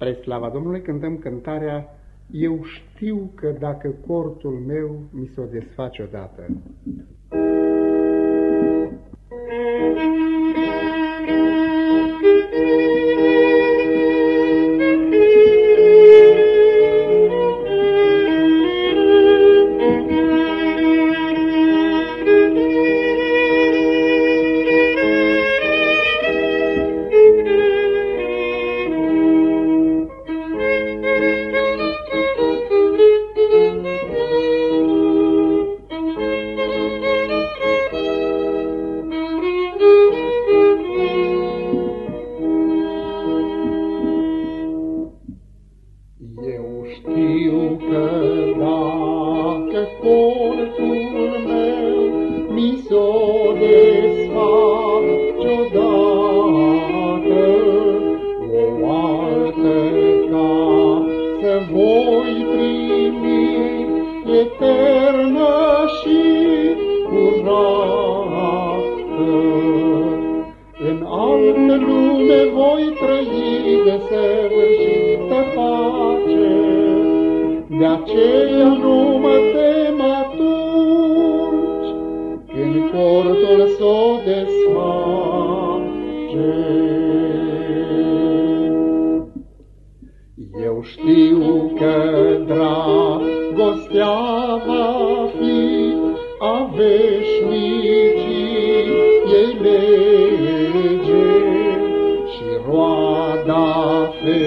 Spre slava Domnului cântăm cântarea Eu știu că dacă cortul meu mi s-o desface odată. Știu că dacă cortul meu mi s-o desface odată, o altă casă voi primi, eternă și curată. În altă lume voi trăi desăvârșită pace, de aceea nu mă tem atunci când cortul s-o desface. Eu știu că dragostea va fi a veșniciei lege și roada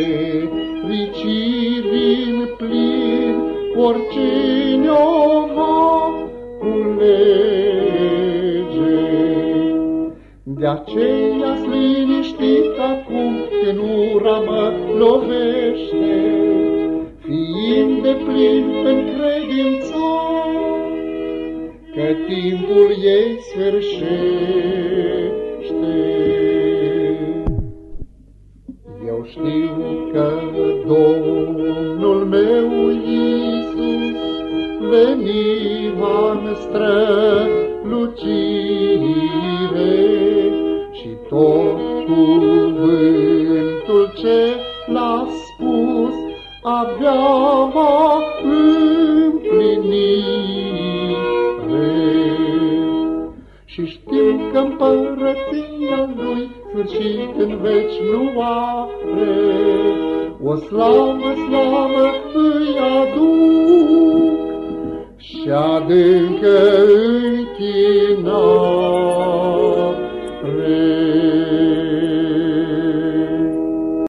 fericirii plin, oricine o va culege. De aceea-s liniștit acum când ura mă lovește, fiind de plin în credință că timpul ei sfârșește. Eu știu că Domnul meu Iisus veni va-n strălucire și tot cuvântul ce l-a spus abia va împlini. Și știu că împărăția lui sfârșit în veci nu are, o slavă, slavă îi aduc și adâncă închinare.